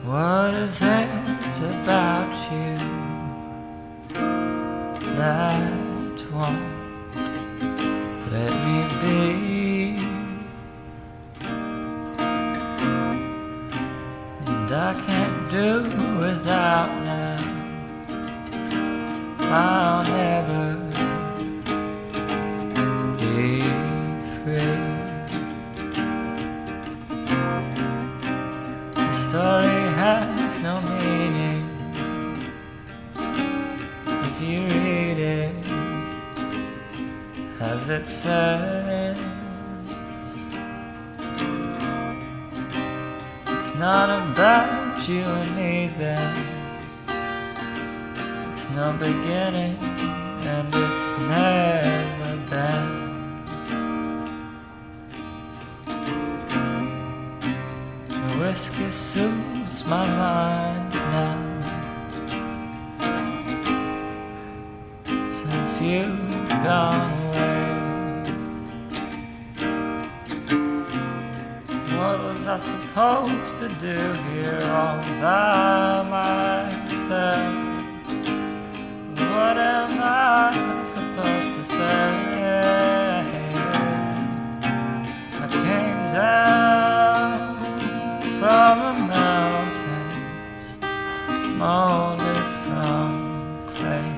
What is it about you that won't let me be? And I can't do without now. I'll never be free. The story has no meaning if you read it as it says. It's not about you and me then. It's no beginning and it's never been. The whiskey soothes my mind now, since you've gone away. What was I supposed to do here all by myself? What am I supposed to say? I came down from the mountains, molded from clay.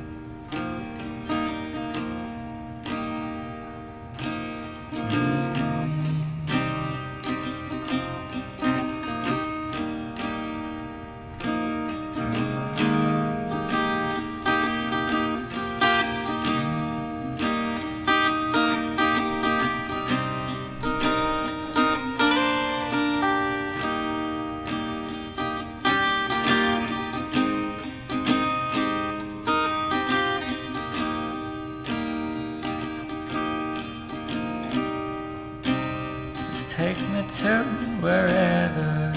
Take me to wherever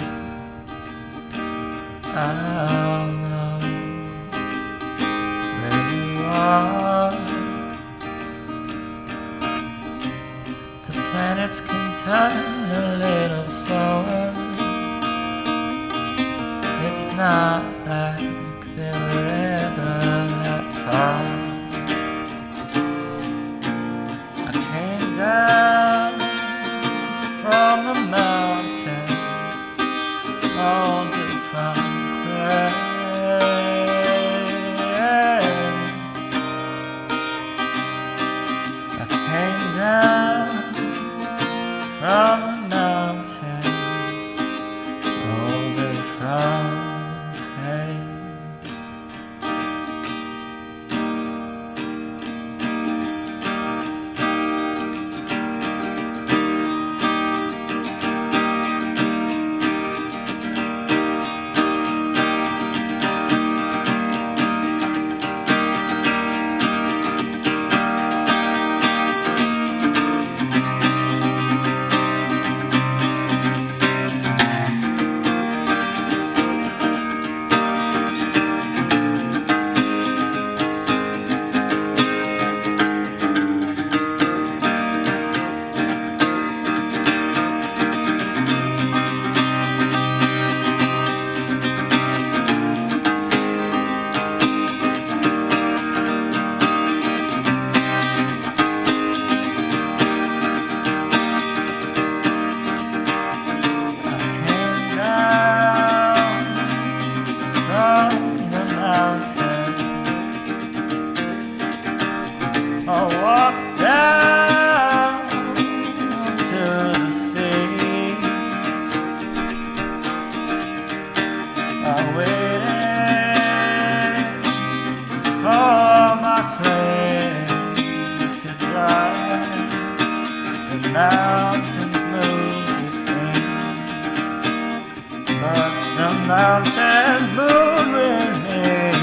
I'll know where you are. The planets can turn a little slower. It's not like they were ever that far. I came down from the mountains, molded from clay. I came down from the mountains, molded from clay. I walked down to the sea. I waited for my clay to dry. The mountains moved with me, but the mountains moved with me.